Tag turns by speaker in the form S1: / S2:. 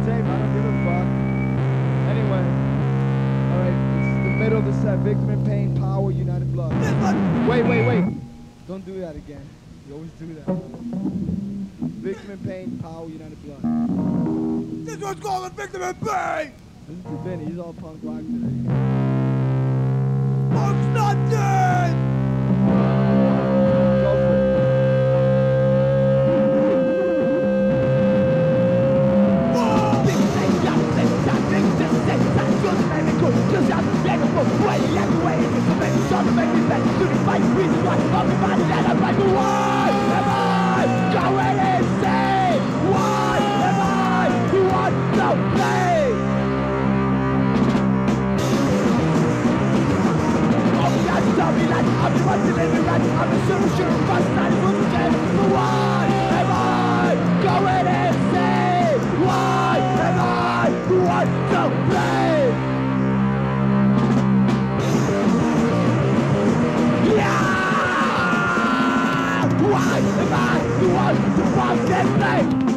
S1: tape. I don't give a fuck. Anyway. Alright, this is the middle of the set. Victim in Pain, Power, United Blood. Wait. Don't do that again. You always do that. Victim in Pain, Power, United Blood.
S2: This one's called Victim in Pain!
S1: Listen to Vinny, he's all punk rock today.
S2: Punk's not dead!
S1: Go for it.
S3: Why am I the one to walk that night?